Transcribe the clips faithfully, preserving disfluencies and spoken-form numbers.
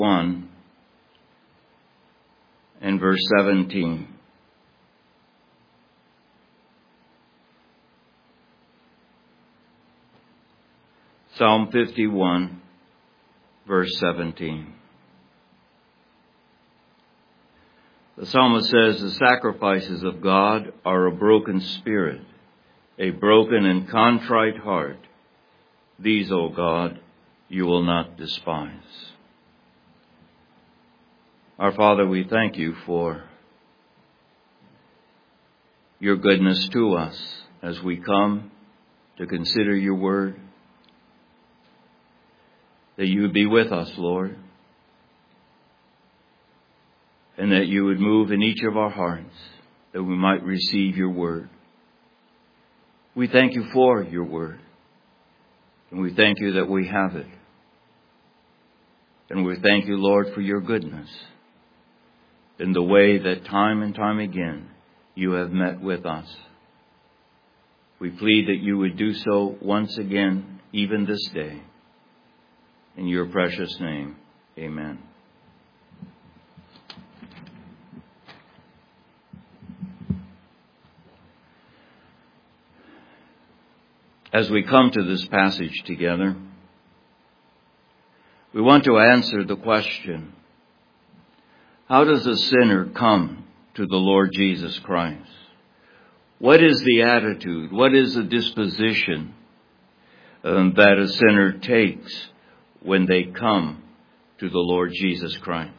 one and verse seventeen. Psalm fifty-one, verse seventeen. The psalmist says, "The sacrifices of God are a broken spirit, a broken and contrite heart. These, O God, you will not despise." Our Father, we thank you for your goodness to us as we come to consider your word. That you would be with us, Lord, and that you would move in each of our hearts, that we might receive your word. We thank you for your word, and we thank you that we have it. And we thank you, Lord, for your goodness in the way that time and time again you have met with us. We plead that you would do so once again, even this day. In your precious name, amen. As we come to this passage together, we want to answer the question, how does a sinner come to the Lord Jesus Christ? What is the attitude? What is the disposition um, that a sinner takes when they come to the Lord Jesus Christ?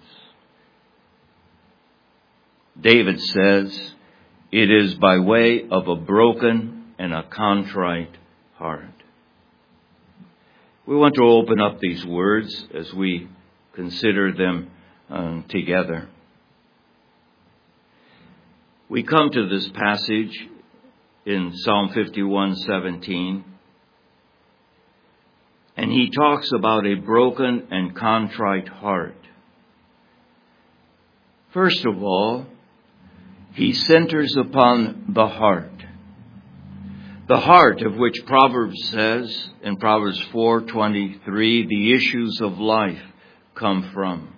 David says, "It is by way of a broken and a contrite heart." We want to open up these words as we consider them um, together. We come to this passage in Psalm fifty-one seventeen. And he talks about a broken and contrite heart. First of all, he centers upon the heart. The heart of which Proverbs says in Proverbs four twenty-three, the issues of life come from.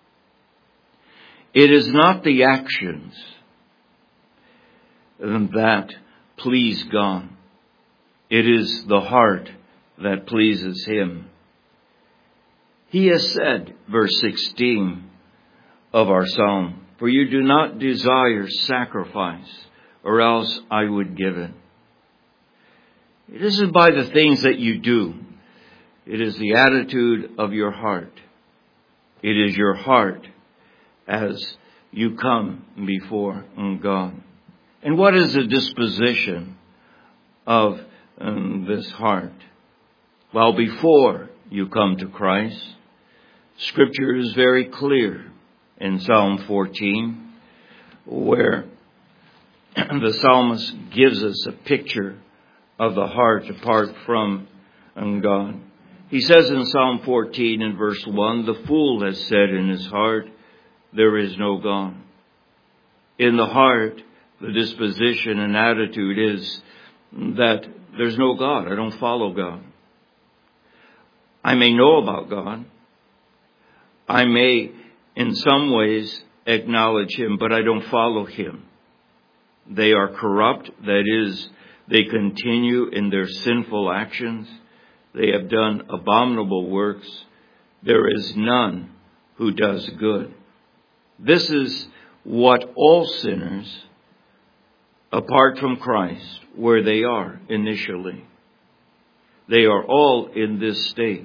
It is not the actions that please God. It is the heart that pleases him. He has said, verse sixteen of our psalm, "For you do not desire sacrifice, or else I would give it." It isn't by the things that you do. It is the attitude of your heart. It is your heart as you come before God. And what is the disposition of um, this heart? Well, before you come to Christ, Scripture is very clear in Psalm fourteen, where the psalmist gives us a picture of the heart apart from God. He says in Psalm fourteen in verse one, "The fool has said in his heart, there is no God." In the heart, the disposition and attitude is that there's no God. I don't follow God. I may know about God. I may, in some ways, acknowledge him, but I don't follow him. They are corrupt. That is, they continue in their sinful actions. They have done abominable works. There is none who does good. This is what all sinners, apart from Christ, where they are initially. They are all in this state.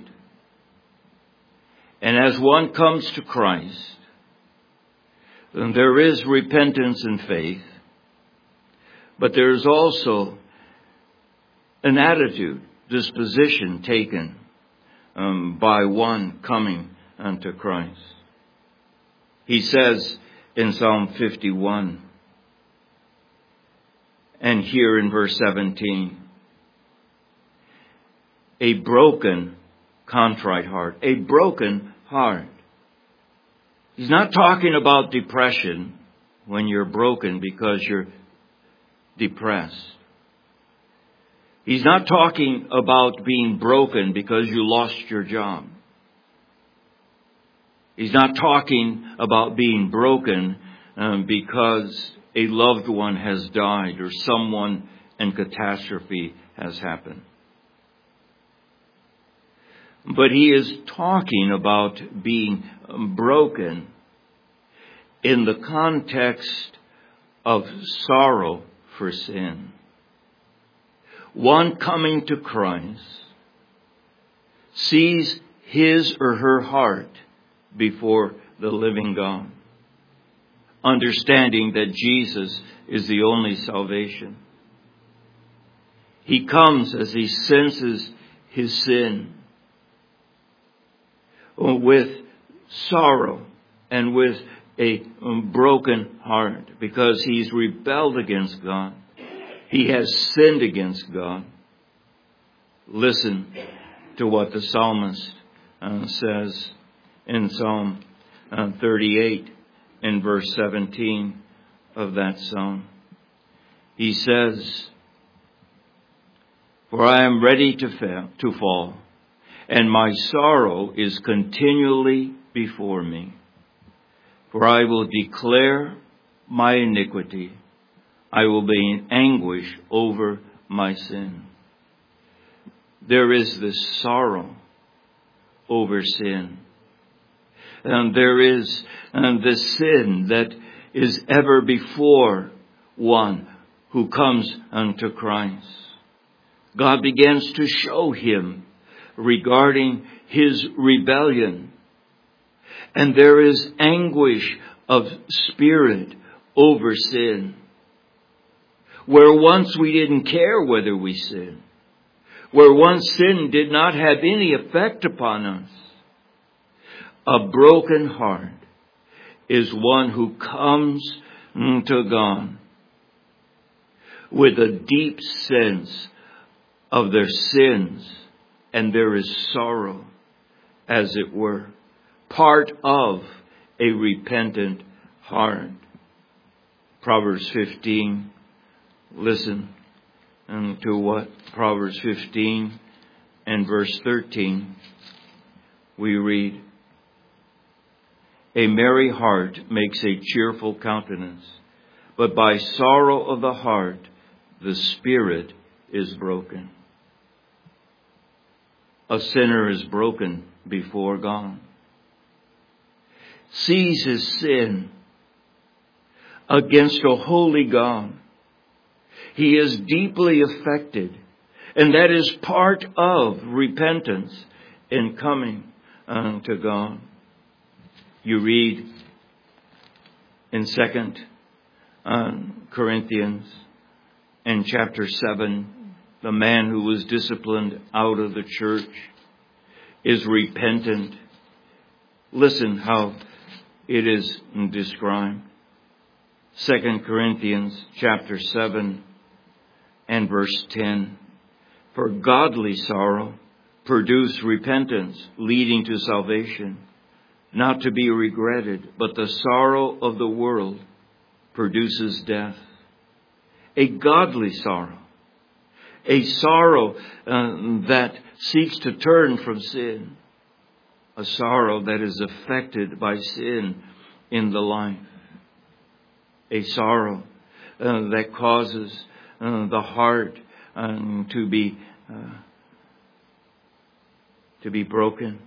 And as one comes to Christ, then there is repentance and faith, but there is also an attitude, disposition taken um, by one coming unto Christ. He says in Psalm fifty-one, and here in verse seventeen, a broken, contrite heart. A broken heart. He's not talking about depression when you're broken because you're depressed. He's not talking about being broken because you lost your job. He's not talking about being broken um, because a loved one has died or someone and catastrophe has happened. But he is talking about being broken in the context of sorrow for sin. One coming to Christ sees his or her heart before the living God, understanding that Jesus is the only salvation. He comes as he senses his sin with sorrow and with a broken heart because he's rebelled against God. He has sinned against God. Listen to what the psalmist uh, says in Psalm uh, thirty-eight in verse seventeen of that psalm. He says, "For I am ready to fail, to fall, and my sorrow is continually before me. For I will declare my iniquity. I will be in anguish over my sin." There is this sorrow over sin. And there is and the sin that is ever before one who comes unto Christ. God begins to show him regarding his rebellion. And there is anguish of spirit over sin. Where once we didn't care whether we sinned. Where once sin did not have any effect upon us. A broken heart is one who comes to God with a deep sense of their sins, and there is sorrow, as it were, part of a repentant heart. Proverbs fifteen, listen to what Proverbs fifteen and verse thirteen we read. "A merry heart makes a cheerful countenance, but by sorrow of the heart the spirit is broken." A sinner is broken before God, sees his sin against a holy God. He is deeply affected, and that is part of repentance in coming unto God. You read in Second Corinthians in chapter seven, the man who was disciplined out of the church is repentant. Listen how it is described. Second Corinthians chapter seven and verse ten. "For godly sorrow produces repentance, leading to salvation, not to be regretted, but the sorrow of the world produces death." A godly sorrow. A sorrow uh, that seeks to turn from sin. A sorrow that is affected by sin in the life. A sorrow uh, that causes uh, the heart um, to be uh, to be broken.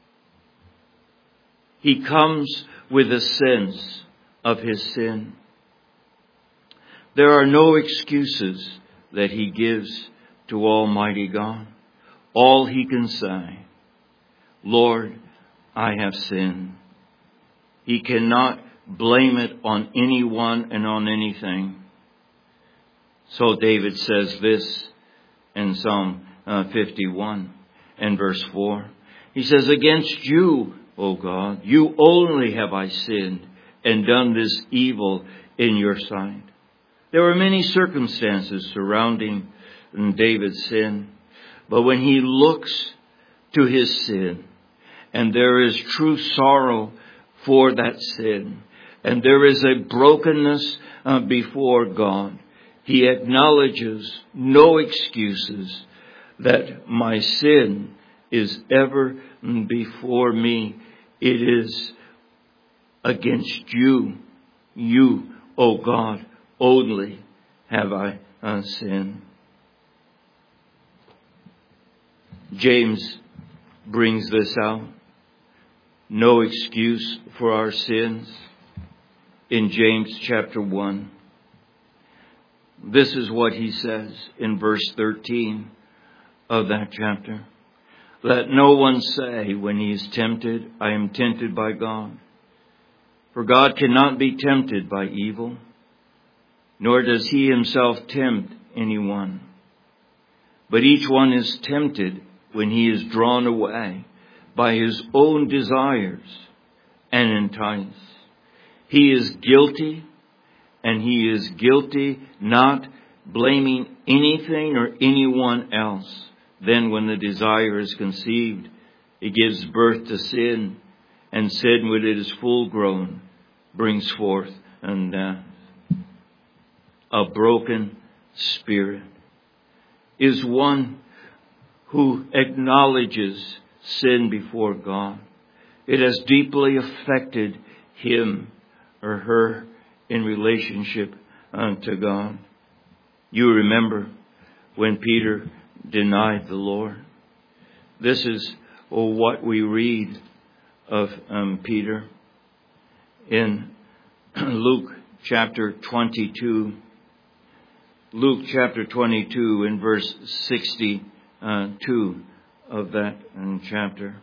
He comes with a sense of his sin. There are no excuses that he gives to Almighty God. All he can say, "Lord, I have sinned." He cannot blame it on anyone and on anything. So David says this in Psalm uh, fifty-one and verse four. He says, "Against you, O God, you only have I sinned and done this evil in your sight." There were many circumstances surrounding David's sin, but when he looks to his sin, and there is true sorrow for that sin, and there is a brokenness uh, before God, he acknowledges no excuses, that my sin is ever before me. It is against you, you, O God, only have I uh, sinned. James brings this out. No excuse for our sins in James chapter one. This is what he says in verse thirteen of that chapter. Let no one say when he is tempted, I am tempted by God. For God cannot be tempted by evil, nor does he himself tempt anyone. But each one is tempted when he is drawn away by his own desires and enticed. He is guilty, and he is guilty not blaming anything or anyone else. Then when the desire is conceived, it gives birth to sin, and sin, when it is full grown, brings forth and death. A broken spirit is one who acknowledges sin before God. It has deeply affected him or her in relationship unto God. You remember when Peter denied the Lord. This is what we read of um, Peter in Luke chapter twenty-two. Luke chapter twenty-two in verse sixty-two of that chapter.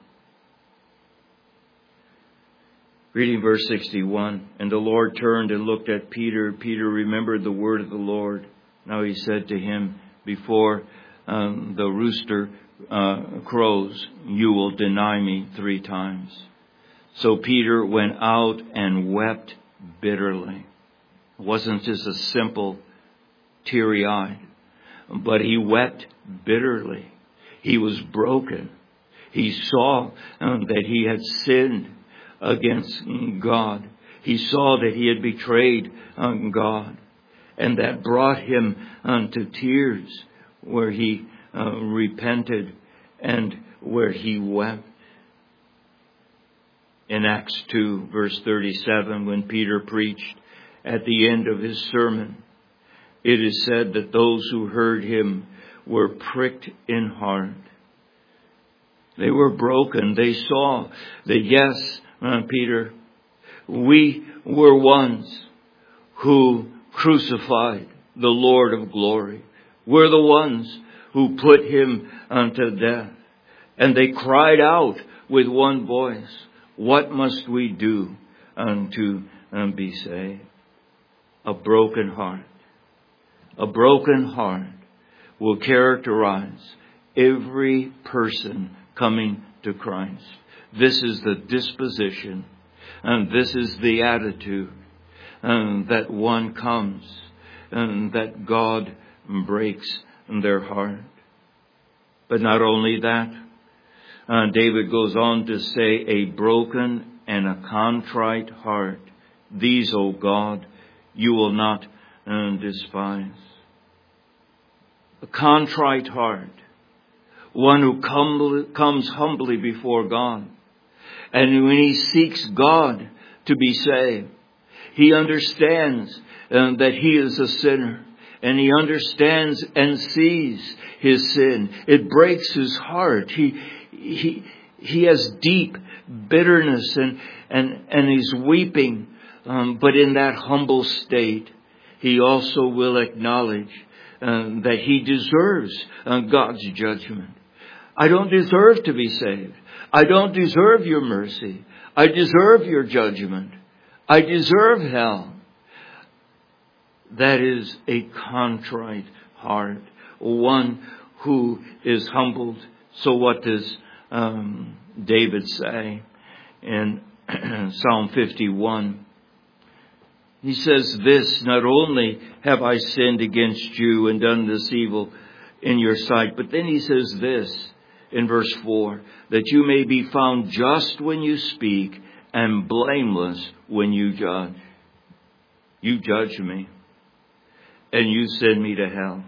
Reading verse sixty-one. And the Lord turned and looked at Peter. Peter remembered the word of the Lord. Now he said to him, before um, the rooster uh, crows, you will deny me three times. So Peter went out and wept bitterly. It wasn't just a simple teary-eyed, but he wept bitterly. He was broken. He saw um, that he had sinned against God. He saw that he had betrayed um, God, and that brought him um, to tears, where he uh, repented and where he wept. In Acts two, verse thirty-seven, when Peter preached at the end of his sermon, it is said that those who heard him were pricked in heart. They were broken. They saw that, yes, uh, Peter, we were ones who crucified the Lord of glory. We're the ones who put him unto death. And they cried out with one voice, what must we do unto um, be saved? A broken heart. A broken heart will characterize every person coming to Christ. This is the disposition, and this is the attitude um, that one comes, and that God breaks their heart. But not only that, uh, David goes on to say, a broken and a contrite heart, these, O God, you will not uh, despise. A contrite heart, one who come, comes humbly before God. And when he seeks God to be saved, he understands uh, that he is a sinner. And he understands and sees his sin. It breaks his heart. He he he has deep bitterness and and and he's weeping. Um, but in that humble state, he also will acknowledge uh, that he deserves uh, God's judgment. I don't deserve to be saved. I don't deserve your mercy. I deserve your judgment. I deserve hell. That is a contrite heart, one who is humbled. So what does um, David say in Psalm fifty-one? He says this, not only have I sinned against you and done this evil in your sight, but then he says this in verse four, that you may be found just when you speak and blameless when you judge. You judge me. And you send me to hell.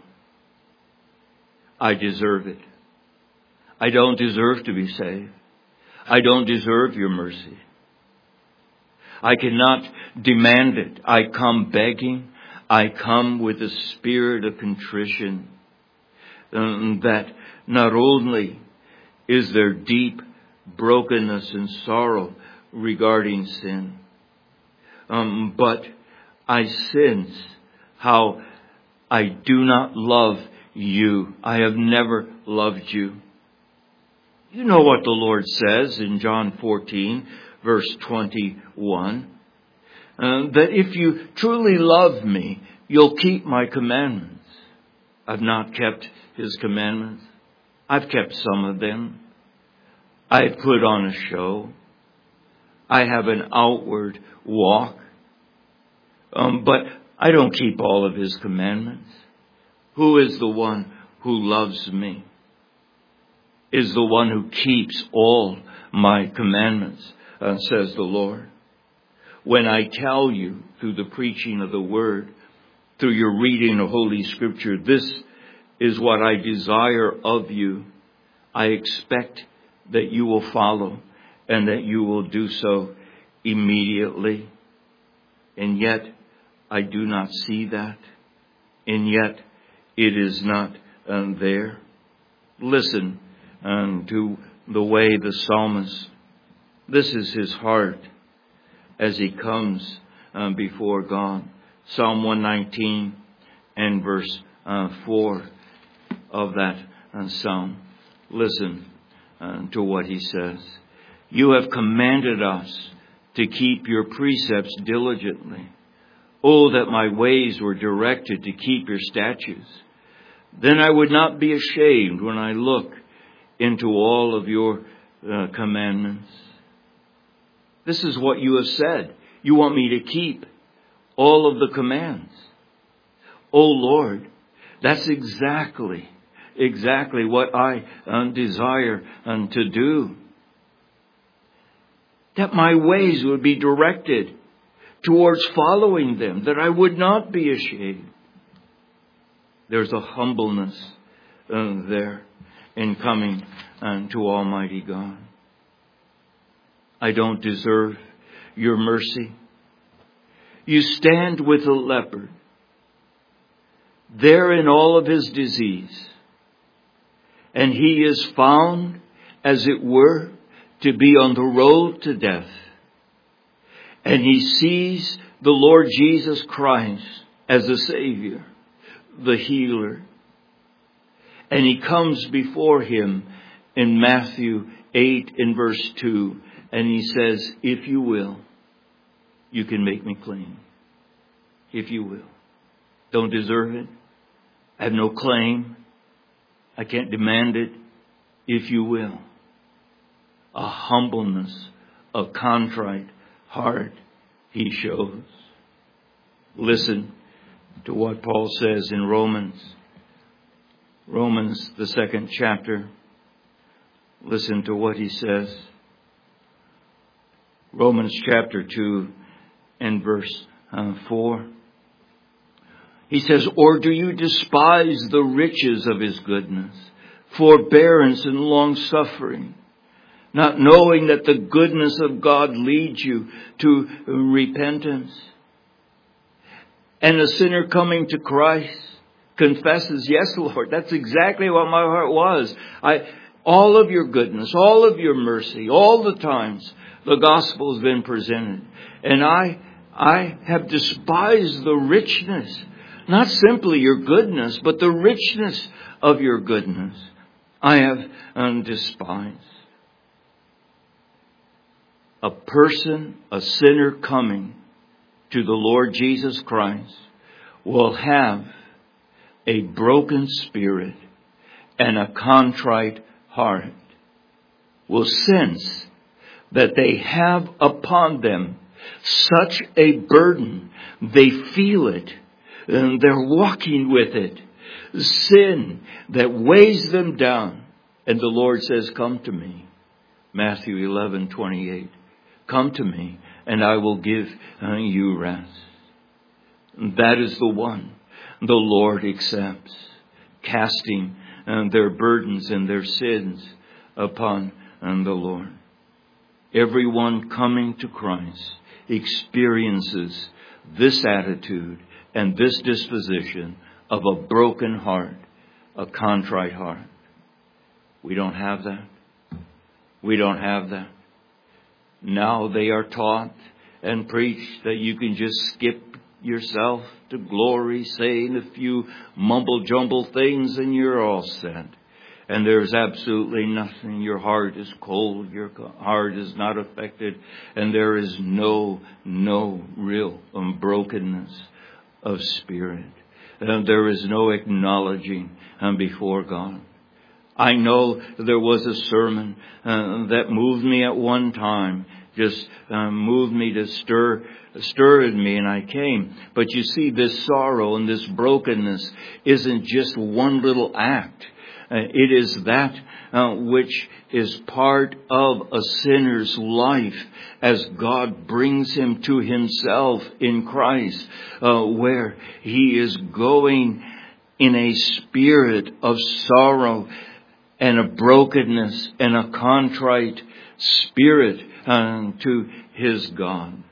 I deserve it. I don't deserve to be saved. I don't deserve your mercy. I cannot demand it. I come begging. I come with a spirit of contrition. Um, that not only is there deep brokenness and sorrow regarding sin, um, but I sense how I do not love you. I have never loved you. You know what the Lord says in John fourteen, verse twenty-one. Uh, that if you truly love me, you'll keep my commandments. I've not kept His commandments. I've kept some of them. I've put on a show. I have an outward walk. Um, but I don't keep all of His commandments. Who is the one who loves me? Is the one who keeps all my commandments, uh, says the Lord. When I tell you through the preaching of the Word, through your reading of Holy Scripture, this is what I desire of you, I expect that you will follow and that you will do so immediately. And yet, I do not see that. And yet, it is not um, there. Listen um, to the way the psalmist, this is his heart as he comes um, before God. Psalm one nineteen and verse uh, four of that uh, psalm. Listen uh, to what he says. You have commanded us to keep your precepts diligently. Oh, that my ways were directed to keep your statutes. Then I would not be ashamed when I look into all of your uh, commandments. This is what you have said. You want me to keep all of the commands. Oh Lord, that's exactly, exactly what I uh, desire um, to do. That my ways would be directed towards following them, that I would not be ashamed. There's a humbleness uh, there in coming uh, to Almighty God. I don't deserve your mercy. You stand with a leopard, there in all of his disease, and he is found, as it were, to be on the road to death. And he sees the Lord Jesus Christ as the Savior, the healer. And he comes before him in Matthew eight in verse two. And he says, if you will, you can make me clean. If you will. Don't deserve it. I have no claim. I can't demand it. If you will. A humbleness, a contrite heart he shows. Listen to what Paul says in Romans. Romans, the second chapter. Listen to what he says. Romans chapter two and verse uh, four. He says, or do you despise the riches of his goodness, forbearance and long suffering, not knowing that the goodness of God leads you to repentance? And a sinner coming to Christ confesses, yes, Lord, that's exactly what my heart was. I, all of your goodness, all of your mercy, all the times the gospel has been presented. And I, I have despised the richness, not simply your goodness, but the richness of your goodness. I have um, despised. A person, a sinner coming to the Lord Jesus Christ will have a broken spirit and a contrite heart, will sense that they have upon them such a burden. They feel it and they're walking with it. Sin that weighs them down. And the Lord says, come to me. Matthew eleven twenty-eight. Come to me and I will give uh, you rest. That is the one the Lord accepts, casting uh, their burdens and their sins upon uh, the Lord. Everyone coming to Christ experiences this attitude and this disposition of a broken heart, a contrite heart. We don't have that. We don't have that. Now they are taught and preached that you can just skip yourself to glory, saying a few mumble jumble things and you're all set. And there's absolutely nothing. Your heart is cold. Your heart is not affected. And there is no, no real um, brokenness of spirit. And there is no acknowledging um, before God. I know there was a sermon uh, that moved me at one time. Just uh, moved me to stir, stirred me, and I came. But you see, this sorrow and this brokenness isn't just one little act. Uh, it is that uh, which is part of a sinner's life as God brings him to himself in Christ, uh, where he is going in a spirit of sorrow and a brokenness and a contrite spirit uh, to his God.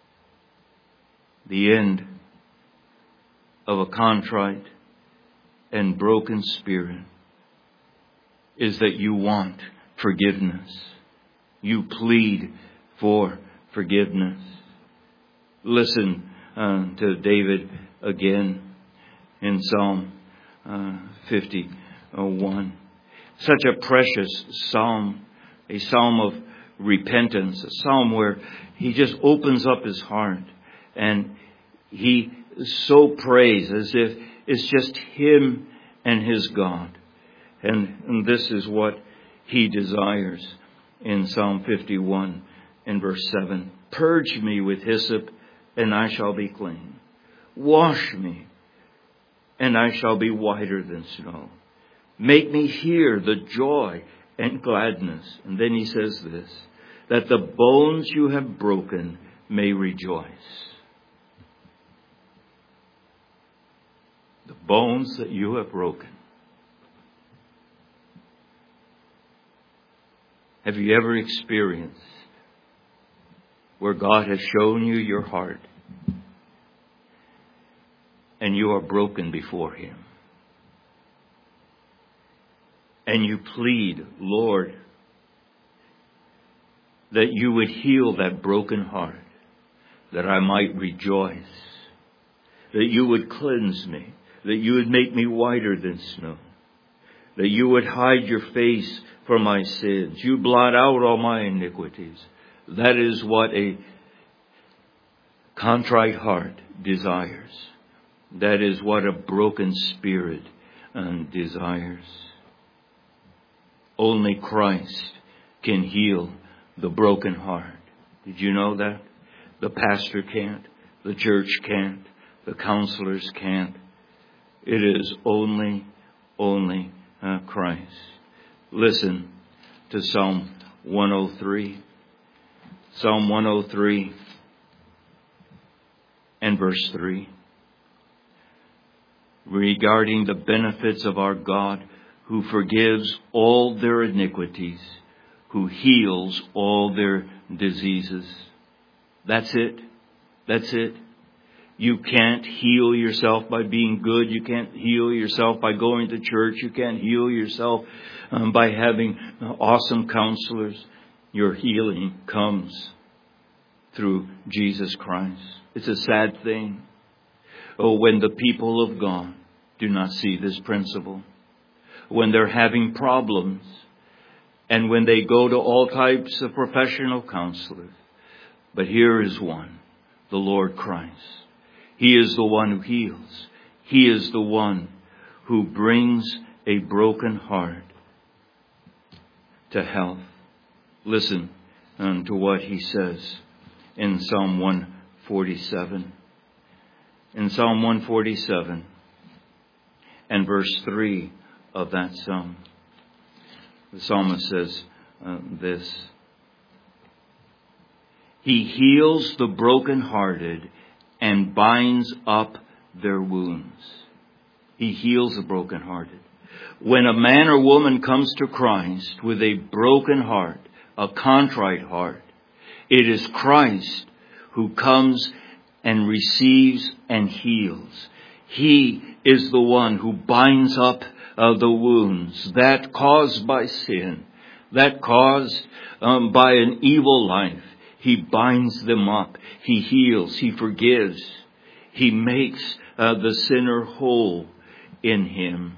The end of a contrite and broken spirit is that you want forgiveness. You plead for forgiveness. Listen uh, to David again in Psalm uh, fifty-one. Such a precious psalm, a psalm of repentance, a psalm where he just opens up his heart and he so prays as if it's just him and his God. And, and this is what he desires in Psalm fifty-one and verse seven. Purge me with hyssop and I shall be clean. Wash me and I shall be whiter than snow. Make me hear the joy and gladness. And then he says this, that the bones you have broken may rejoice. The bones that you have broken. Have you ever experienced where God has shown you your heart and you are broken before him? And you plead, Lord, that you would heal that broken heart, that I might rejoice, that you would cleanse me, that you would make me whiter than snow, that you would hide your face from my sins, you blot out all my iniquities. That is what a contrite heart desires. That is what a broken spirit uh, desires. Only Christ can heal the broken heart. Did you know that? The pastor can't. The church can't. The counselors can't. It is only, only uh, Christ. Listen to Psalm one oh three. Psalm one oh three and verse three. Regarding the benefits of our God, who forgives all their iniquities, who heals all their diseases. That's it. That's it. You can't heal yourself by being good. You can't heal yourself by going to church. You can't heal yourself um, by having awesome counselors. Your healing comes through Jesus Christ. It's a sad thing. Oh, when the people of God do not see this principle. When they're having problems, and when they go to all types of professional counselors. But here is one, the Lord Christ. He is the one who heals. He is the one who brings a broken heart to health. Listen um, to what he says in Psalm one forty-seven. In Psalm one forty-seven and verse three of that psalm, the psalmist says uh, this. He heals the brokenhearted and binds up their wounds. He heals the brokenhearted. When a man or woman comes to Christ with a broken heart, a contrite heart, it is Christ who comes and receives and heals. He is the one who binds up uh, the wounds that caused by sin, that caused um, by an evil life. He binds them up. He heals. He forgives. He makes uh, the sinner whole in Him.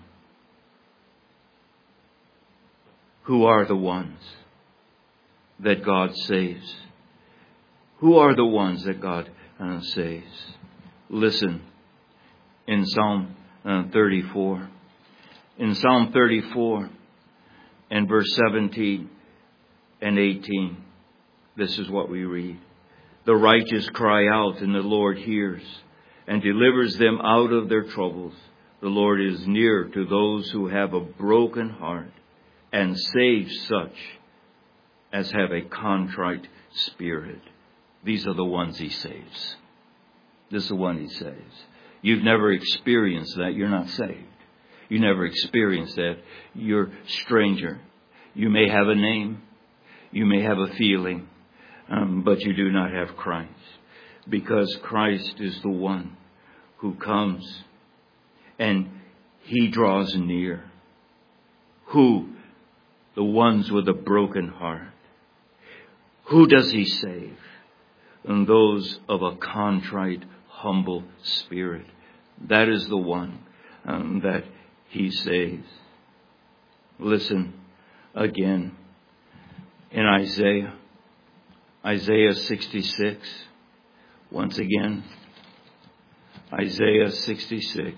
Who are the ones that God saves? Who are the ones that God uh, saves? Listen, in Psalm uh, thirty-four. In Psalm thirty-four and verse seventeen and eighteen, this is what we read. The righteous cry out, and the Lord hears and delivers them out of their troubles. The Lord is near to those who have a broken heart, and saves such as have a contrite spirit. These are the ones He saves. This is the one He saves. You've never experienced that, you're not saved. You never experienced that, you're a stranger. You may have a name, you may have a feeling, um, but you do not have Christ. Because Christ is the one who comes and He draws near. Who? The ones with a broken heart. Who does He save? And those of a contrite, humble spirit. That is the one um, that He saves. Listen again in Isaiah. Isaiah sixty-six. Once again, Isaiah sixty-six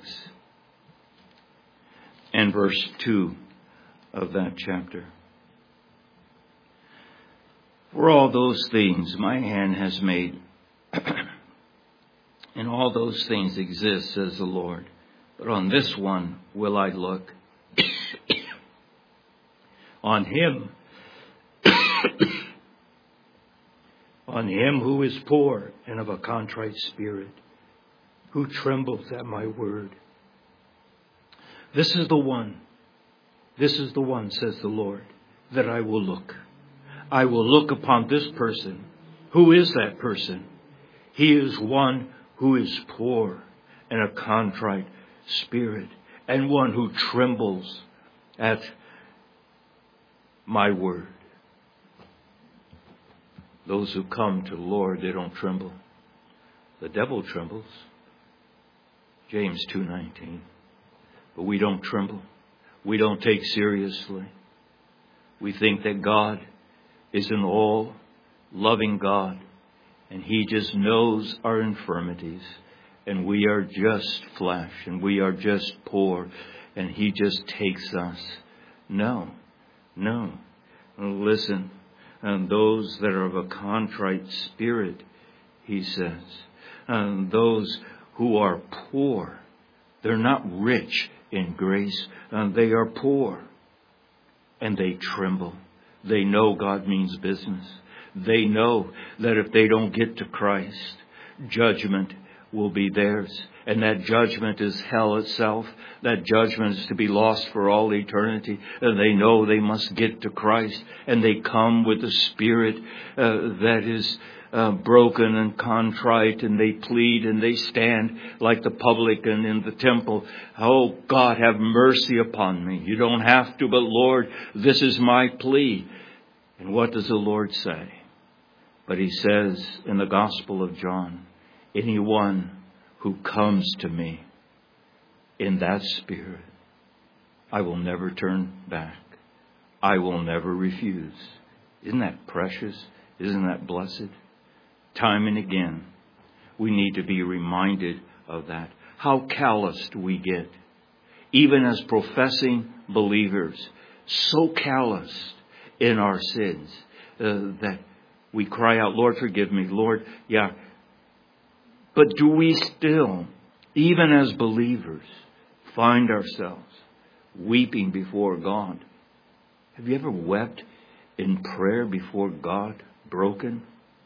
and verse two of that chapter. For all those things my hand has made, and all those things exist, says the Lord. But on this one will I look. On Him, on Him who is poor and of a contrite spirit, who trembles at my word. This is the one, this is the one, says the Lord, that I will look. I will look upon this person. Who is that person? He is one who is poor and a contrite spirit, and one who trembles at my word. Those who come to the Lord, they don't tremble. The devil trembles. James two nineteen. But we don't tremble. We don't take seriously. We think that God is an all-loving God, and He just knows our infirmities, and we are just flesh, and we are just poor, and He just takes us. No, no. Listen, and those that are of a contrite spirit, He says, and those who are poor, they're not rich in grace, and they are poor, and they tremble. They know God means business. They know that if they don't get to Christ, judgment will be theirs. And that judgment is hell itself. That judgment is to be lost for all eternity. And they know they must get to Christ. And they come with a spirit uh, that is uh, broken and contrite. And they plead and they stand like the publican in the temple. Oh, God, have mercy upon me. You don't have to, but Lord, this is my plea. And what does the Lord say? But He says in the Gospel of John, anyone who comes to me in that spirit, I will never turn back. I will never refuse. Isn't that precious? Isn't that blessed? Time and again, we need to be reminded of that. How calloused we get. Even as professing believers, so calloused in our sins uh, that we cry out, Lord, forgive me. Lord, yeah. But do we still, even as believers, find ourselves weeping before God? Have you ever wept in prayer before God, broken?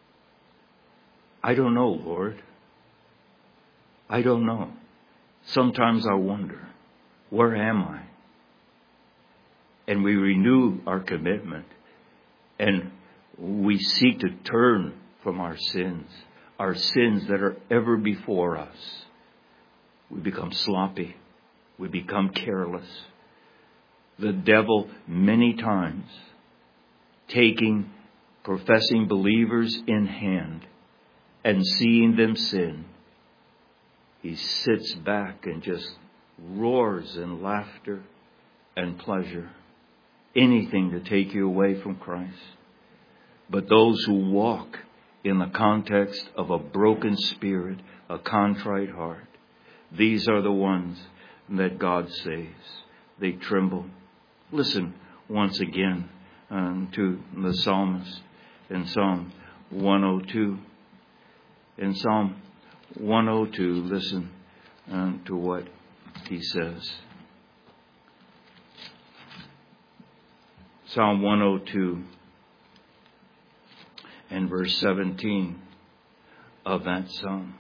I don't know, Lord. I don't know. Sometimes I wonder, where am I? And we renew our commitment, and we seek to turn from our sins, our sins that are ever before us. We become sloppy. We become careless. The devil, many times, taking professing believers in hand and seeing them sin, he sits back and just roars in laughter and pleasure. Anything to take you away from Christ. But those who walk in the context of a broken spirit, a contrite heart, these are the ones that God saves. They tremble. Listen once again um, to the psalmist in Psalm one oh two. In Psalm one oh two, listen um, to what he says. Psalm one oh two and verse seventeen of that psalm.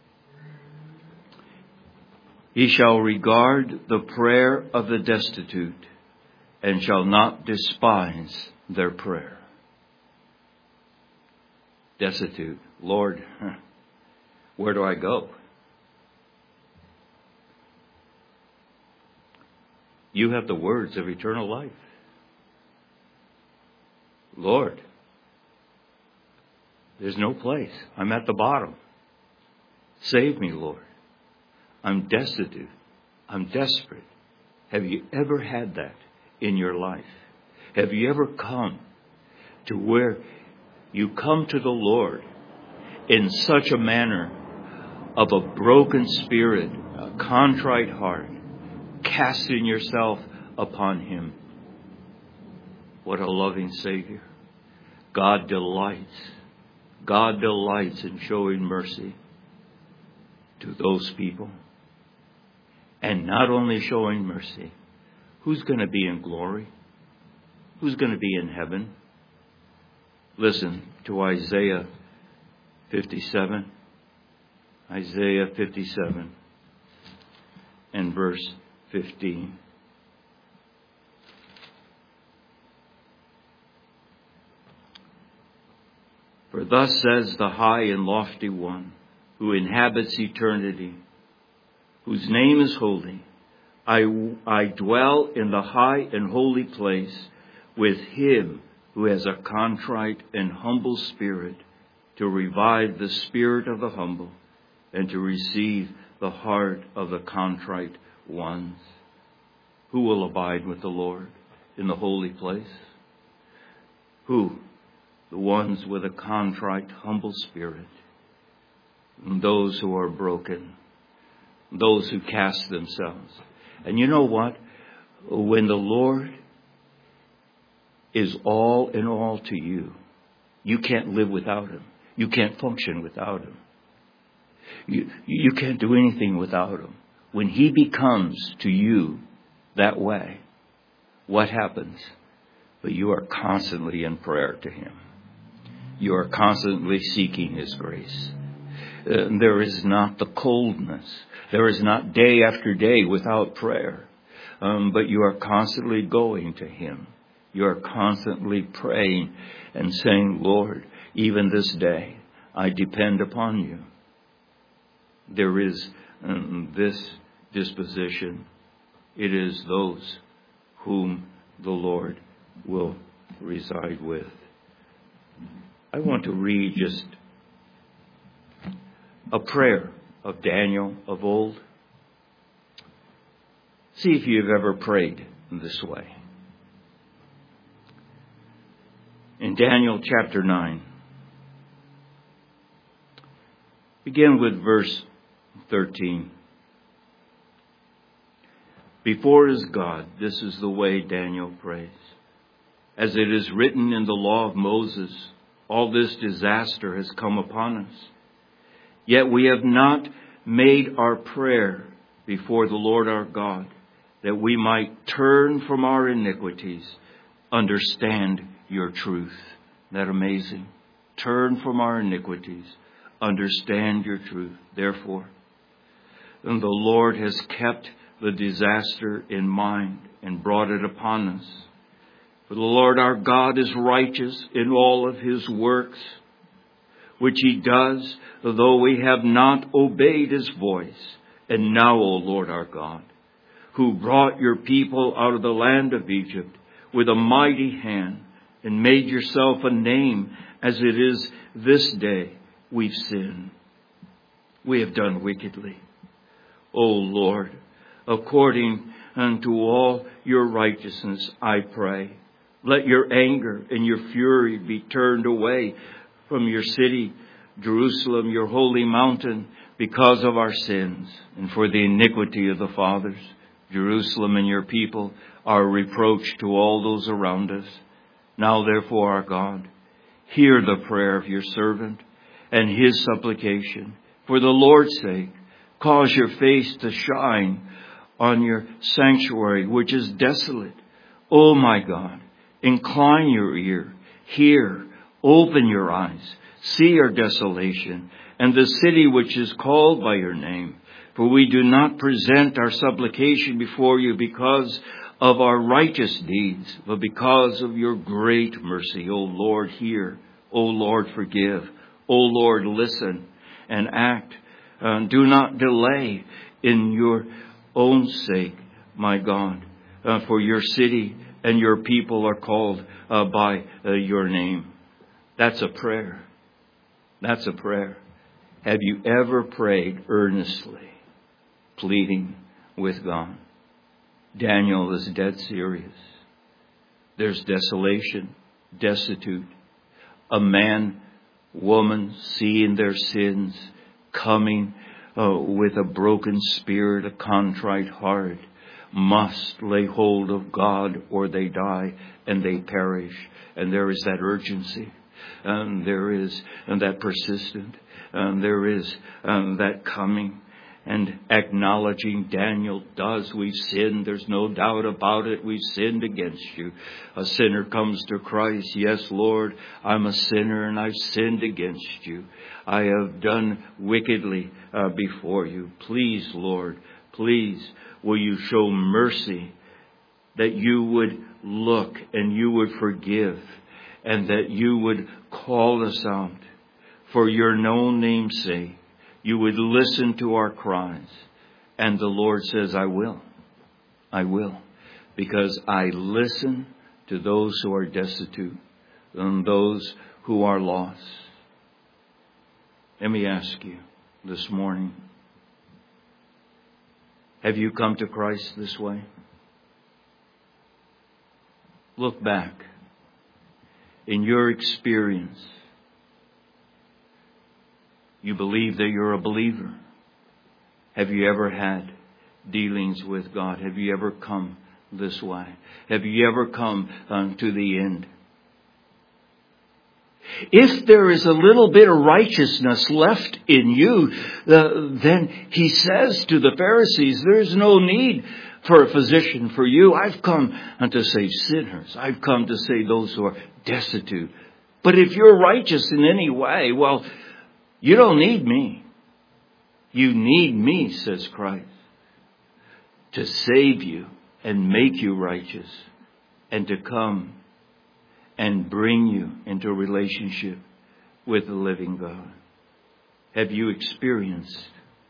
He shall regard the prayer of the destitute and shall not despise their prayer. Destitute. Lord, where do I go? You have the words of eternal life. Lord, there's no place. I'm at the bottom. Save me, Lord. I'm destitute. I'm desperate. Have you ever had that in your life? Have you ever come to where you come to the Lord in such a manner of a broken spirit, a contrite heart, casting yourself upon Him? What a loving Savior. God delights. God delights in showing mercy to those people. And not only showing mercy, who's going to be in glory? Who's going to be in heaven? Listen to Isaiah fifty-seven. Isaiah fifty-seven and verse fifteen. For thus says the high and lofty one, who inhabits eternity, whose name is holy. I, I dwell in the high and holy place with him who has a contrite and humble spirit, to revive the spirit of the humble and to receive the heart of the contrite ones. Who will abide with the Lord in the holy place? Who? The ones with a contrite, humble spirit. And those who are broken. Those who cast themselves. And you know what? When the Lord is all in all to you, you can't live without Him. You can't function without Him. You, you can't do anything without Him. When He becomes to you that way, what happens? But you are constantly in prayer to Him. You are constantly seeking His grace. Uh, there is not the coldness. There is not day after day without prayer. Um, but you are constantly going to Him. You are constantly praying and saying, Lord, even this day, I depend upon You. There is um, this disposition. It is those whom the Lord will reside with. I want to read just a prayer of Daniel of old. See if you've ever prayed this way. In Daniel chapter nine, begin with verse thirteen. Before his God, this is the way Daniel prays. As it is written in the law of Moses, all this disaster has come upon us. Yet we have not made our prayer before the Lord our God, that we might turn from our iniquities, understand Your truth. Isn't that amazing? Turn from our iniquities, understand Your truth. Therefore, and the Lord has kept the disaster in mind and brought it upon us. For the Lord our God is righteous in all of His works. which he does, though we have not obeyed his voice. And now, O Lord our God, who brought your people out of the land of Egypt with a mighty hand and made yourself a name as it is this day, we've sinned. We have done wickedly. O Lord, according unto all your righteousness, I pray, let your anger and your fury be turned away from your city, Jerusalem, your holy mountain, because of our sins and for the iniquity of the fathers. Jerusalem and your people are a reproach to all those around us. Now therefore, our God, hear the prayer of your servant and his supplication. For the Lord's sake, cause your face to shine on your sanctuary, which is desolate. O my God, incline your ear, hear, open your eyes, see our desolation, and the city which is called by your name. For we do not present our supplication before you because of our righteous deeds, but because of your great mercy. O Lord, hear. O Lord, forgive. O Lord, listen and act. Uh, do not delay in your own sake, my God, uh, for your city and your people are called uh, by uh, your name. That's a prayer. That's a prayer. Have you ever prayed earnestly, pleading with God? Daniel is dead serious. There's desolation, destitute. A man, woman, seeing their sins, coming uh, with a broken spirit, a contrite heart, must lay hold of God or they die and they perish. And there is that urgency. And there is and that persistent. And there is um, that coming and acknowledging. Daniel does. We've sinned. There's no doubt about it. We've sinned against you. A sinner comes to Christ. Yes, Lord, I'm a sinner and I've sinned against you. I have done wickedly uh, before you. Please, Lord, please, will you show mercy, that you would look and you would forgive and that you would call us out for your known name's sake. You would listen to our cries. And the Lord says, I will. I will. Because I listen to those who are destitute and those who are lost. Let me ask you this morning, have you come to Christ this way? Look back in your experience. You believe that you're a believer. Have you ever had dealings with God? Have you ever come this way? Have you ever come um, to the end? If there is a little bit of righteousness left in you, uh, then he says to the Pharisees, there's no need for a physician for you. I've come to save sinners. I've come to save those who are destitute. But if you're righteous in any way, well, you don't need me. You need me, says Christ, to save you and make you righteous and to come and bring you into a relationship with the living God. Have you experienced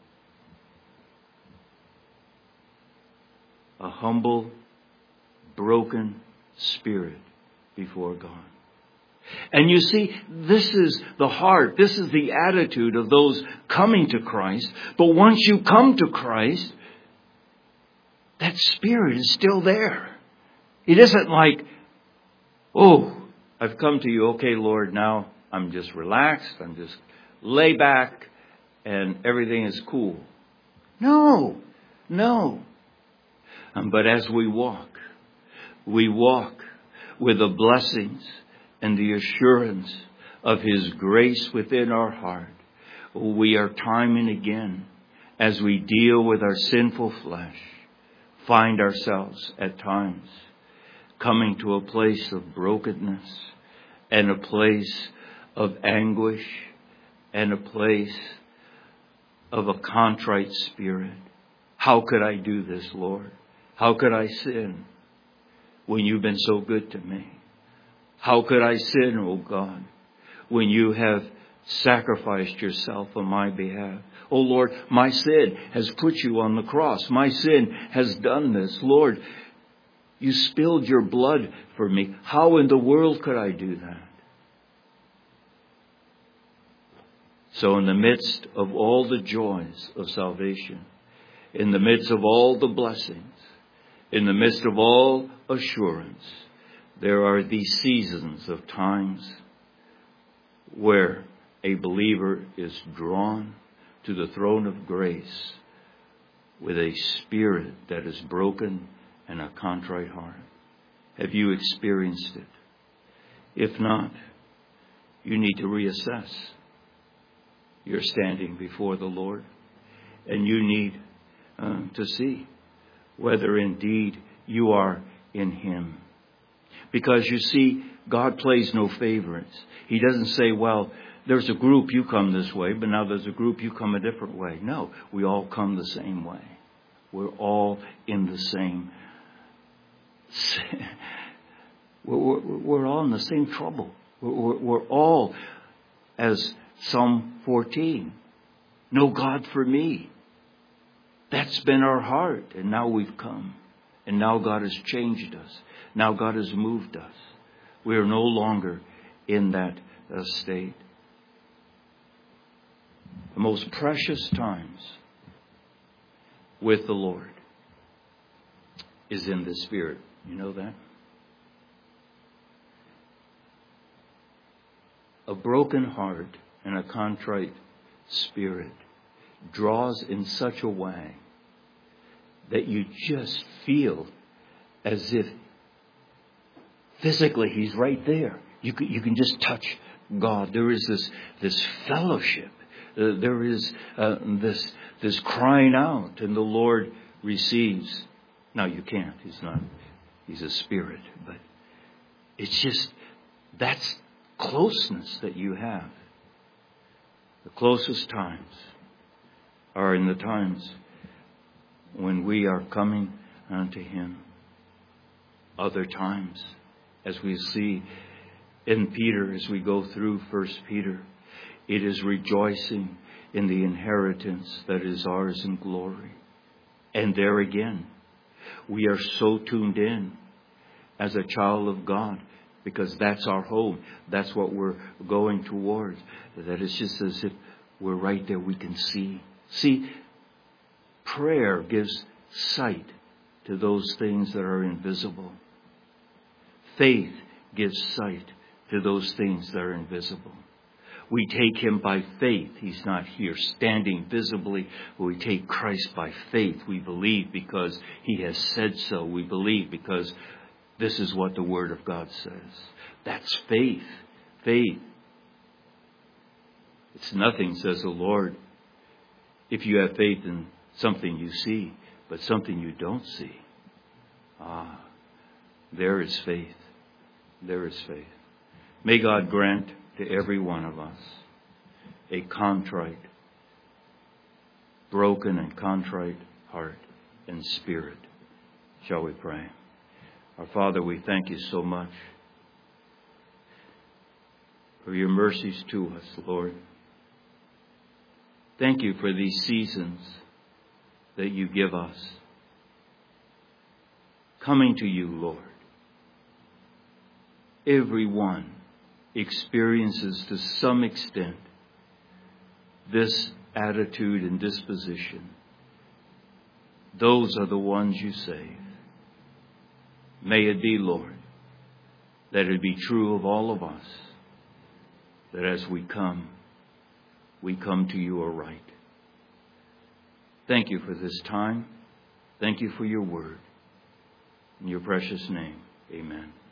a humble, broken spirit before God? And you see, this is the heart, this is the attitude of those coming to Christ. But once you come to Christ, that spirit is still there. It isn't like, oh, I've come to you, okay, Lord, now I'm just relaxed, I'm just lay back, and everything is cool. No, no. Um, but as we walk, we walk with the blessings and the assurance of His grace within our heart. We are time and again, as we deal with our sinful flesh, find ourselves at times coming to a place of brokenness and a place of anguish and a place of a contrite spirit. How could I do this, Lord? How could I sin when you've been so good to me? How could I sin, oh God, when you have sacrificed yourself on my behalf. Oh Lord, my sin has put you on the cross. My sin has done this. Lord, you spilled your blood for me. How in the world could I do that? So in the midst of all the joys of salvation, in the midst of all the blessings, in the midst of all assurance, there are these seasons of times where a believer is drawn to the throne of grace with a spirit that is broken and a contrite heart. Have you experienced it? If not, you need to reassess your standing before the Lord. And you need uh, to see whether indeed you are in Him. Because you see, God plays no favorites. He doesn't say, well, there's a group, you come this way, but now there's a group, you come a different way. No, we all come the same way. We're all in the same. We're, we're, we're all in the same trouble. We're, we're all, as Psalm fourteen, no God for me. That's been our heart. And now we've come. And now God has changed us. Now God has moved us. We are no longer in that uh, state. The most precious times with the Lord is in the Spirit. You know that? A broken heart and a contrite spirit draws in such a way that you just feel as if physically He's right there. You can, you can just touch God. There is this, this fellowship. Uh, there is uh, this, this crying out, and the Lord receives. Now you can't. He's not. He's a spirit. But it's just, that's closeness that you have. The closest times are in the times when we are coming unto Him. Other times, as we see in Peter, as we go through First Peter, it is rejoicing in the inheritance that is ours in glory. And there again, we are so tuned in as a child of God, because that's our home. That's what we're going towards. That it's just as if we're right there. We can see. See, prayer gives sight to those things that are invisible. Faith gives sight to those things that are invisible. We take Him by faith. He's not here standing visibly. We take Christ by faith. We believe because He has said so. We believe because this is what the Word of God says. That's faith. Faith. It's nothing, says the Lord, if you have faith in something you see, but something you don't see. Ah, there is faith. There is faith. May God grant to every one of us a contrite, broken and contrite heart and spirit. Shall we pray? Our Father, we thank You so much for Your mercies to us, Lord. Thank You for these seasons that You give us. Coming to You, Lord. Everyone experiences to some extent this attitude and disposition. Those are the ones You save. May it be, Lord, that it be true of all of us, that as we come, we come to You aright. Thank You for this time. Thank You for Your word. In Your precious name, amen.